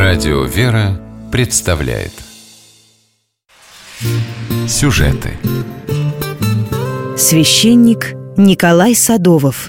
Радио «Вера» представляет сюжеты. Священник Николай Садовов.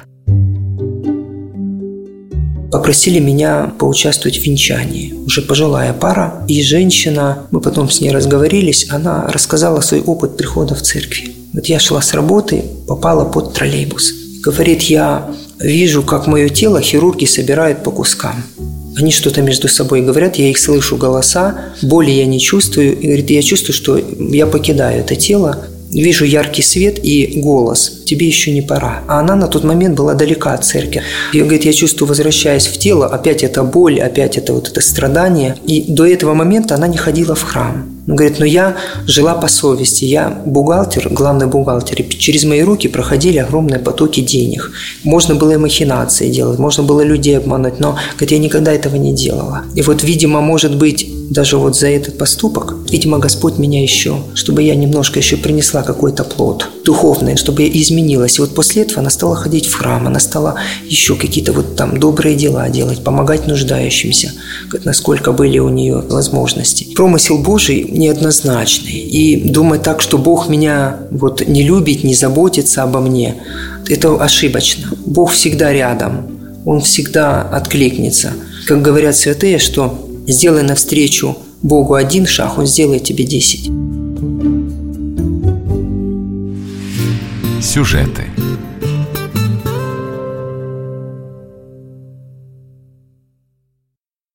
Попросили меня поучаствовать в венчании. Уже пожилая пара и женщина, мы потом с ней разговорились, она рассказала свой опыт прихода в церковь. Вот я шла с работы, попала под троллейбус. Говорит, я вижу, как мое тело хирурги собирают по кускам. Они что-то между собой говорят, я их слышу голоса, боли я не чувствую. И говорит, я чувствую, что я покидаю это тело. Вижу яркий свет и голос. Тебе еще не пора. А она на тот момент была далека от церкви. И говорит, я чувствую, возвращаясь в тело, опять эта боль, опять это вот это страдание. И до этого момента она не ходила в храм. Он говорит, но я жила по совести. Я бухгалтер, главный бухгалтер. И через мои руки проходили огромные потоки денег. Можно было и махинации делать, можно было людей обмануть. Но, говорит, я никогда этого не делала. И вот, видимо, может быть, даже вот за этот поступок, видимо, Господь меня еще, чтобы я немножко еще принесла какой-то плод духовный, чтобы я изменилась. И вот после этого она стала ходить в храм, она стала еще какие-то вот там добрые дела делать, помогать нуждающимся, насколько были у нее возможности. Промысел Божий неоднозначный. И думать так, что Бог меня вот не любит, не заботится обо мне, это ошибочно. Бог всегда рядом, Он всегда откликнется. Как говорят святые, что сделай навстречу Богу один шаг, Он сделает тебе 10. Сюжеты.